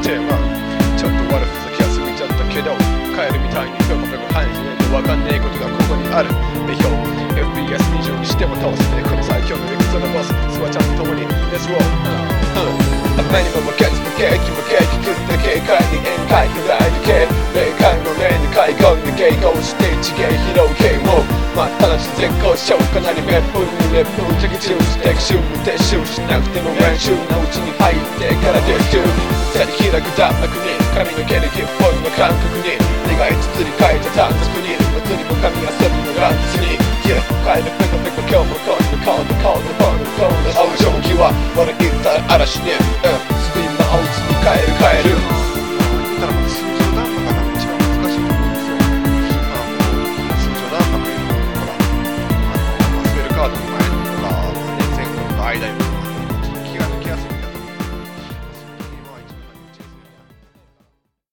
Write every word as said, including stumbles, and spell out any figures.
てまあちょっと悪ふざけは過ぎちゃったけどカエルみたいにぴょこぴょこ跳ねてねえとわかんねえことがここにあるべひょ エフピーエスにじゅう にしても倒すねこの最強のエクゾのボススワちゃんと共に Let's roll 何も負けずもケーキもケーキ食って軽快に宴会くらいでけ霊界の霊に海外で迎合して一芸披露系もまったなし絶好調かなり別風に烈風的中してく週撤収しなくても練習のうちに入ってからできる手に開く弾幕に髪の毛でギフポイの感覚に願い綴り替えた短冊に祭りも神遊びの乱実にYeah 帰るペコペコ今日も今度今度今度今度今度青定規は悪いったら嵐に、うん、スピンのおうちに帰る帰